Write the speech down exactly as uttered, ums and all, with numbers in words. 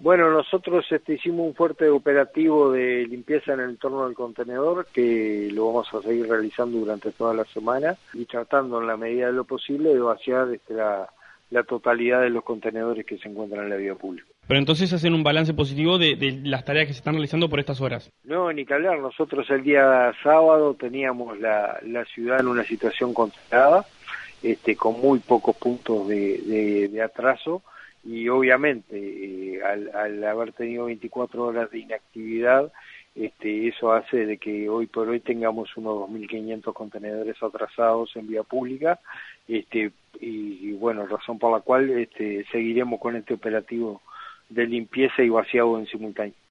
Bueno, nosotros este, hicimos un fuerte operativo de limpieza en el entorno del contenedor que lo vamos a seguir realizando durante toda la semana y tratando en la medida de lo posible de vaciar este, la, la totalidad de los contenedores que se encuentran en la vía pública. Pero entonces hacen un balance positivo de, de las tareas que se están realizando por estas horas. No, ni que hablar. Nosotros el día sábado teníamos la, la ciudad en una situación controlada, este, con muy pocos puntos de, de, de atraso. Y obviamente eh, al, al haber tenido veinticuatro horas de inactividad, este, eso hace de que hoy por hoy tengamos unos dos mil quinientos contenedores atrasados en vía pública, este, y, y bueno, razón por la cual este, seguiremos con este operativo de limpieza y vaciado en simultáneo.